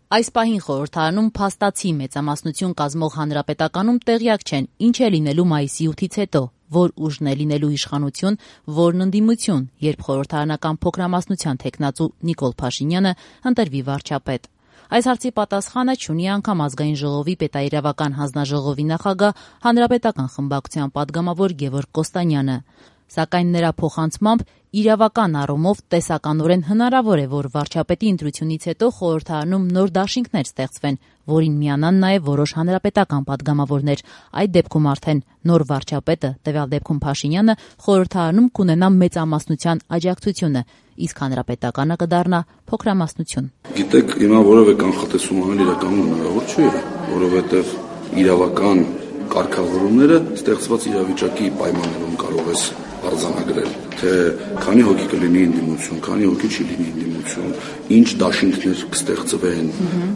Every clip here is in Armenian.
Այս պահին խորհրդարանում փաստացի մեծամասնություն կազմող հանրապետականում տեղյակ չեն ինչ է լինելու մայիսի 8-ից հետո, որ ուժն է լինելու իշխանություն, որն ընդդիմություն, երբ խորհրդարանական փոքրամասնության թեկնածու Նիկոլ Փաշինյանը ընտրվի վարչապետ։ Այս հարցի պատասխանը չունի անգամ Ազգային ժողովի պետաիրավական հանձնաժողովի նախագահ հանրապետական խմբակցության падգամավոր Գևորգ Կոստանյանը։ Սակայն նրա փոխանցմամբ իրավական առումով տեսականորեն հնարավոր է, որ վարչապետի ընտրությունից հետո խորհրդարանում նոր դաշինքներ ստեղծվեն, որին միանան նաև որոշ հանրապետական падգամավորներ։ Այդ դեպքում արդեն նոր վարչապետը, տվյալ դեպքում Փաշինյանը, խորհրդարանում կունենա մեծամասնության աջակցությունը, իսկ հանրապետականը կդառնա փոքրամասնություն։ Գիտեք, հիմա որևէ կանխատեսում անել իրականում հնարավոր չէ, որովհետև իրավական կարգավորումները ստեղծված իրավիճակի պայմաններում կարող ես արձանագրել, թե քանի հոգի կլինի ընդդիմություն, քանի հոգի չի լինի ընդդիմություն, ինչ դաշինքներ կստեղծվեն,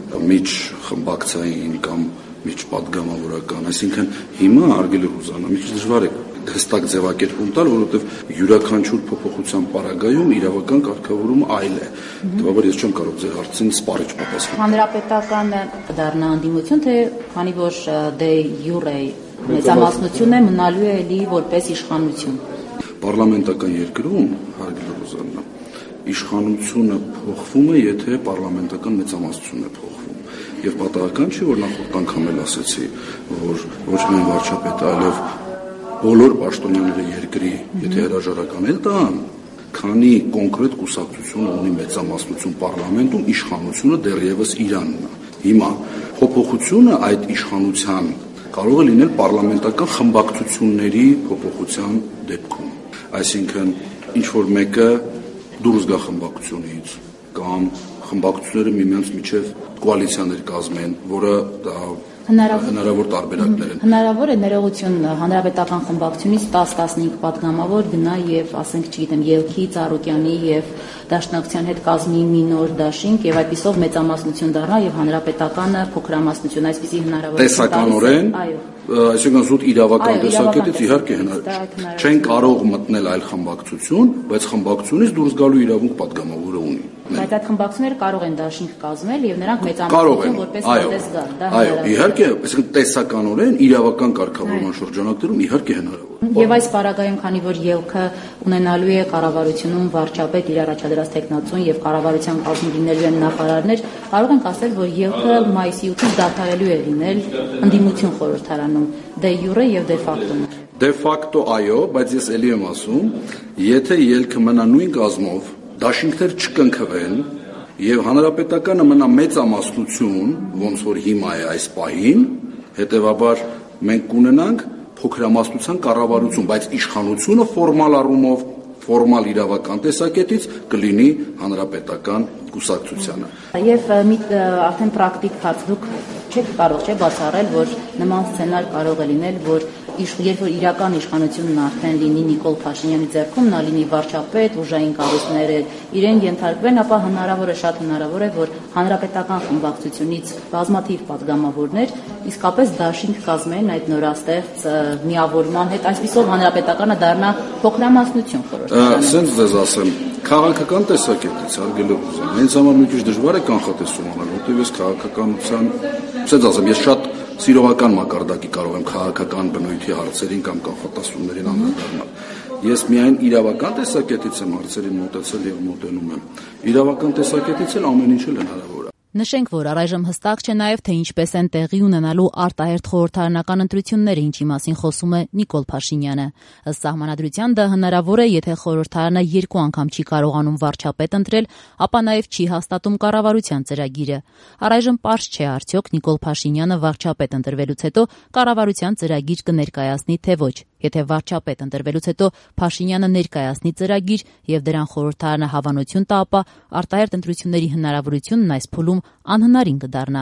միջխմբակցային կամ միջպատգամավորական, այսինքն հիմա արգելը հուզանա, մի քիչ դժվար է հստակ ձևակերպում տալ, որովհետև յուրաքանչյուր փոփոխության պարագայում իրավական կարգավորումը այլ է։ Դեպաբար ես չեմ կարող ձեր հարցին սպառիչ պատասխանել։ Հանրապետականը կդառնա ընդդիմություն, թե քանի որ դե յուրե մեծամասնություն է մնալու է էլի որպես իշխանություն։ Պարլամենտական երկրում, հարգելի Ռոզաննա, իշխանությունը փոխվում է, եթե պարլամենտական մեծամասնությունն է փոխվում։ Եվ պատահական չի, որ նախորդ անգամ էլ ասացի, որ ոչ միայն վարչապետը, այլև բոլոր պաշտոնյաները երկրի, եթե հրաժարական էլ տան, քանի կոնկրետ կուսակցություն ունի մեծամասնություն պարլամենտում, իշխանությունը դեռևս իրանն է։ Հիմա փոփոխությունը այդ իշխանության կարող է լինել պարլամենտական խմբակցությունների փոփոխության դեպքում։ Այսինքն ինչ որ մեկը դուրս գա խմբակցությունից կամ խմբակցությունները միմյանց միջև կոալիցիաներ կազմեն, որը դա հնարավոր տարբերակներ են։ Հնարավոր է ներողություն հանրապետական խմբակցությունից 10-15 падգամավոր գնա եւ ասենք, չգիտեմ, Ելքի, Ծառուկյանի եւ Դաշնակցության հետ կազմի մի նոր դաշինք եւ այդպիսով մեծամասնություն դառնա եւ հանրապետականը փոքրամասնություն, այսպիսի հնարավորություն տեսականորեն, այսինքն զուտ իրավական տեսակետից իհարկե հնարավոր։ Չեն կարող մտնել այլ խմբակցություն, բայց խմբակցությունից դուրս գալու իրավունք падգամավորը ունի։ Բայց այդ խմբակցությունները կարող են դաշինք կազմել եւ նրանք մեծամասնություն որպես հանդես գալ, դա հնարավոր է։ Այո, իհարկե, այսինքն տեսականորեն իրավական կարգավորման շրջանակներում իհարկե հնարավոր։ Եվ այս պարագայում, քանի որ ելքը ունենալու է կառավարությունում վարչապետ իր առաջադրած թեկնածուն եւ կառավարության կազմում լինելու են նախարարներ, կարող ենք ասել, որ ելքը մայիսի 8-ից դադարելու է լինել ընդդիմություն խորհրդարանում, դե յուրե եւ դե ֆակտո։ Դե ֆակտո այո, բայց ես ելի եմ ասում, եթե ելքը մնա նույն կազմով, դաշինքներ չկնքվեն եւ հանրապետականը մնա մեծամասնություն, ոնց որ հիմա է այս պահին, հետեւաբար մենք կունենանք փոքրամասնության կառավարություն, բայց իշխանությունը ֆորմալ առումով, ֆորմալ իրավական տեսակետից կլինի հանրապետական կուսակցությանը։ Եվ արդեն պրակտիկ փած դուք չեք կարող բացառել, որ նման սցենար կարող է լինել, որ երբ որ իրական իշխանությունն արդեն լինի Նիկոլ Փաշինյանի ձեռքում, նա լինի վարչապետ, ուժային կառույցները իրեն ենթարկվեն, ապա հնարավոր է, շատ հնարավոր է, որ հանրապետական խմբակցությունից բազմաթիվ падգամավորներ իսկապես դաշինք կազմեն այդ նորաստեղծ միավորման հետ, այսպիսով հանրապետականը դառնա փոքրամասնություն խորհրդարանում։ Սենց ձեզ ասեմ, քաղաքական տեսակետից հարգելի ուզում, հենց համար մի քիչ դժվար է կանխատեսում անել, որտեղ ես քաղաքականության, սենց ասեմ, ես շատ սիրողական մակարդակի կարող եմ քաղաքական բնույթի հարցերին կամ կանխատեսումներին անդրադառնալ։ Ես միայն իրավական տեսակետից եմ հարցերին մոտեցել եւ մոտենում եմ։ Իրավական տեսակետից էլ ամեն ինչ էլ հնարավոր է։ Նշենք, որ առայժմ հստակ չէ նաև, թե ինչպես են տեղի ունենալու արտահերթ խորհրդարանական ընտրությունները, ինչի մասին խոսում է Նիկոլ Փաշինյանը։ Ըստ սահմանադրության դա հնարավոր է, եթե խորհրդարանը 2 անգամ չի կարողանում վարչապետ ընտրել, ապա նաև չի հաստատում կառավարության ծրագիրը։ Առայժմ պարզ չէ արդյոք Նիկոլ Փաշինյանը վարչապետ ընտրվելուց հետո կառավարության ծրագիր կներկայացնի, թե ոչ։ Եթե վարչապետ ընտրվելուց հետո Փաշինյանը ներկայացնի ծրագիր եւ դրան խորհրդարանը հավանություն տա, ապա արտահերթ ընտրությունների հնարավորությունն այս փուլում անհնարին կդառնա։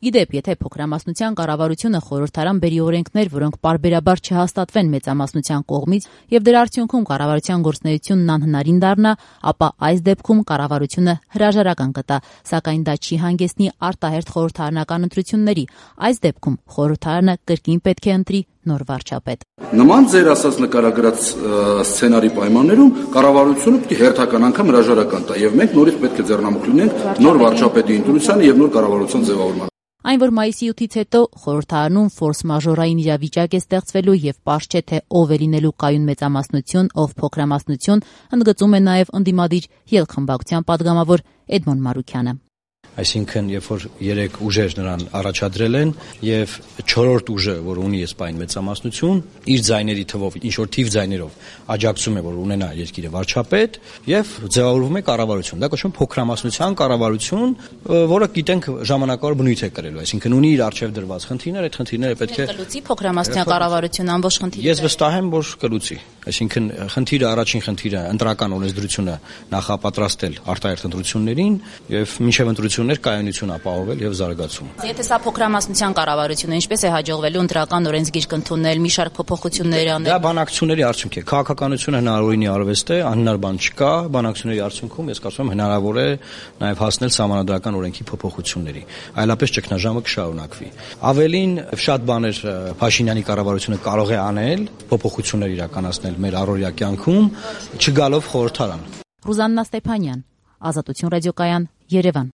Գիտեպ, եթե փոքրամասնության կառավարությունը խորհրդարան բերի օրենքներ, որոնք պարբերաբար չհաստատվեն մեծամասնության կողմից եւ դրա արդյունքում կառավարության գործունեությունն անհնարին դառնա, ապա այս դեպքում կառավարությունը հրաժարական կտա, սակայն դա չի հանգեցնի արտահերթ խորհրդարանական ընտրությունների։ Այս դեպքում խորհրդարանը կրկին պետք է ընտրի նոր վարչապետ։ Նման ձեր ասած նկարագրած սցենարի պայմաններում կառավարությունը պետք է հերթական անգամ հրաժարական տա եւ մենք նորից պետք է ձեռնամուխ լինենք նոր վարչապետի ընտրությանը եւ նոր կառավարության ձևավորմանը։ Այն, որ մայիսի 8-ից հետո խորհրդարանում ֆորս մաժորային իրավիճակ է ստեղծվելու եւ պարզ չէ թե ով է լինելու կայուն մեծամասնություն, ով փոքրամասնություն, ընդգծում է նաեւ ընդդիմադիր ելխմբակցության падգամավոր Էդմոն Մարուքյանը։ Այսինքն, երբ որ 3 ուժեր նրան առաջադրել են եւ 4-րդ ուժը, որ ունի այսպայն մեծամասնություն, իր ձայների թվով, ինչ որ թիվ ձայներով աջակցում է, որ ունենա երկիրը վարչապետ եւ ձևավորվում է կառավարություն։ Դա կոչվում է փոքրամասնության կառավարություն, որը գիտենք ժամանակավոր բնույթ է կրելու, այսինքն ունի իր արժեվ դրված խնդիրներ, այդ խնդիրները պետք է կլուծի փոքրամասնության կառավարությունը ամբողջ խնդիրը։ Ես վստահ եմ, որ կլուծի։ Այսինքն առաջին խնդիրը ընտրական օրենսդրությունը նախապատրաստել արտահերթ ընտրություններին եւ մինչեւ ընտրություններ կայունություն ապահովել եւ զարգացում։ Եթե սա փոքրամասնության կառավարությունը ինչպես է հաջողվելու ընտրական օրենսգիրք ընդունել, մի շարք փոփոխություններ անել։ Դա բանակցությունների արդյունք է։ Քաղաքականությունը հնարավորինի արվեստ է, անհնար բան չկա, բանակցությունների արդյունքում ես կարծում եմ հնարավոր է նաեւ հասնել սահմանադրական օրենքի փոփոխությունների։ Այլապես ճգնաժամը կշարունակվի։ Ավելին շատ բաներ Փաշինյանի կառավարությունը կարող է անել, փոփոխություններ իրականացնել մեր առօրյա կյանքում, չգալով խորհրդարան։ Ռուզաննա Ստեփանյան, Ազատություն ռադիոկայան, Երևան։